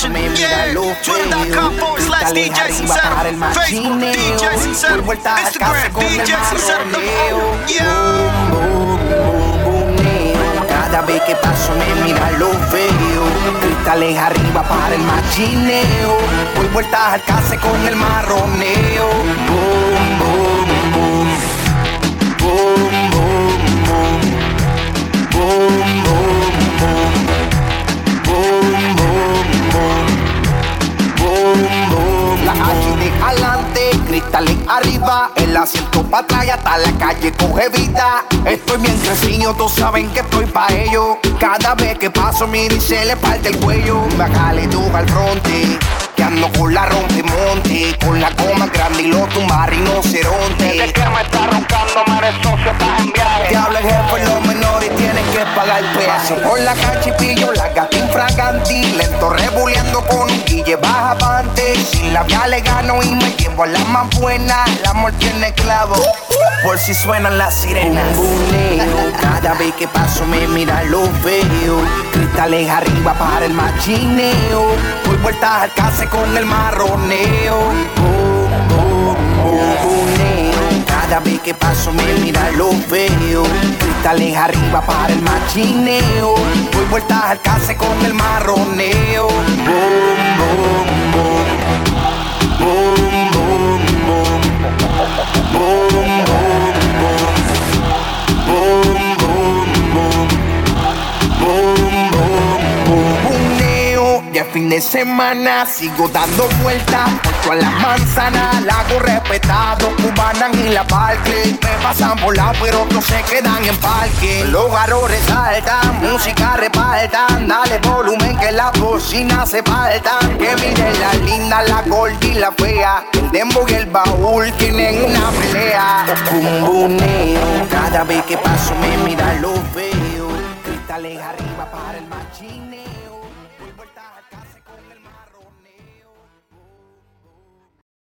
paso me mira lo feo. Cristales arriba para el machineo. Doy vueltas al café con el marroneo. Cada vez que paso me mira lo feo. Cristales arriba para el machineo. Doy vueltas al café con el marroneo. Boom, boom, boom. Boom, boom, boom. Boom, boom, boom. Boom, boom, boom. Boom, boom. La H de adelante, cristales arriba, el asiento para atrás y hasta la calle coge vida. Estoy bien crecido, todos saben que estoy pa' ello. Cada vez que paso, mira y se le parte el cuello. Bájale tú al fronte, que ando con la rompemonte, con la coma grande y los tumba rinoceronte. Desde que me está roncando, me socio, estás en viaje. Te habla el jefe, los menores tienen que pagar el peaje. Por la cancha y pillo la gata infraganti, lento rebuleando con un guille baja avante. Sin labia le gano y me llevo a la más buena. El amor tiene clavo, por si suenan las sirenas. Bumbuneo, cada vez que paso me mira lo feo. Cristales arriba para el machineo. Doy vueltas al case con el marroneo. Bumbuneo, cada vez que paso me mira lo feo. Cristales arriba para el machineo. Doy vueltas al case con el marroneo. Boom, boom, boom. Boom, boom, boom. Boom, boom, boom. Boom, boom, boom. Boom, boom, boom. Bumbuneo, ya fin de semana sigo dando vueltas por todas las manzanas. La hago respetado, cubanan y la parque. Me pasan por lado pero otros se quedan en parque. Los garros resaltan, música repartan. Dale volumen que las bocinas se faltan. Que miren la linda, la gorda y la fea. El dembow y el baúl tienen una pelea. Bumbuneo, cada vez que paso me mira lo feo. Cristales arriba para el machineo.